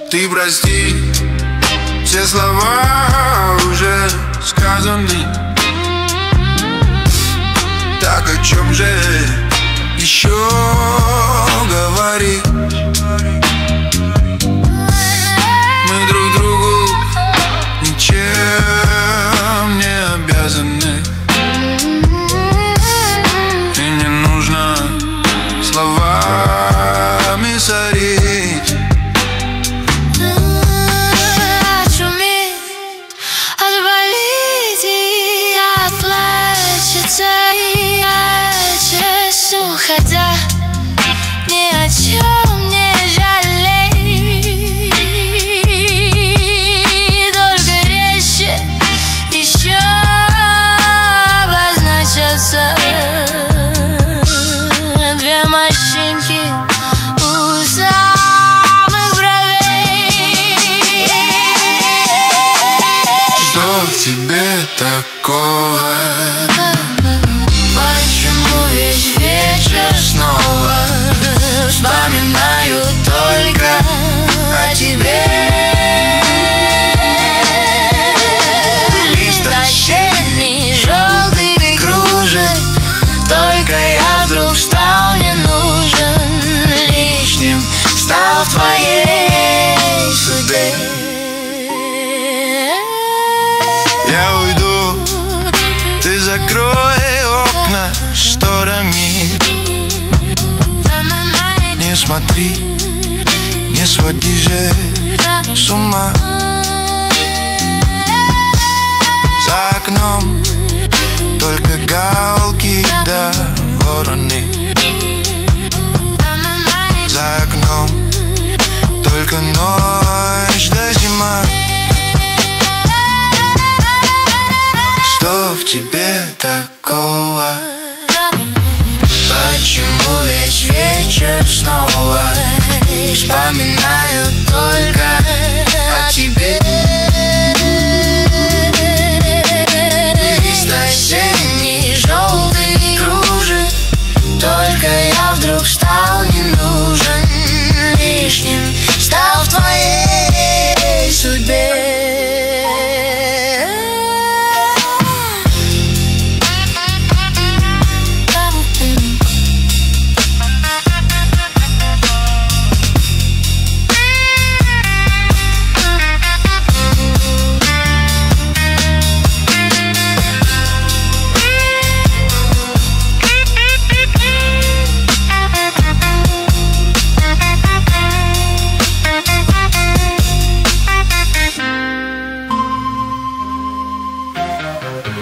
Ты прости, все слова уже сказаны. Так о чем же еще говорить? Мы друг другу ничем не обязаны, и не нужно словами сорить. Отшумит, отболит и отплачется, и отчесть, уходя, ни о чем не жалей. Только резче еще обозначатся две морщинки у самых бровей. Что в тебе такого? Почему весь вечер снова вспоминаю только о тебе? Лист осенний, желтый кружит, только я вдруг стал не нужен, лишним стал в твоей судьбе. Я уйду, ты закрой окна шторами. Не смотри, не своди же с ума. За окном только галки да вороны. За окном только ночь да зима. Что в тебе такого? Почему весь вечер снова вспоминаю